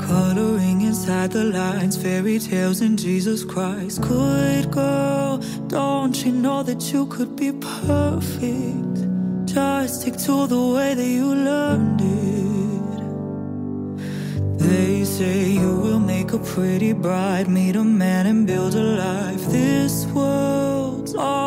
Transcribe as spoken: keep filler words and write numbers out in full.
Coloring inside the lines, fairy tales and Jesus Christ. Good girl, don't you know that you could be perfect? Just stick to the way that you learned it. They say you will make a pretty bride, meet a man and build a life. This world's all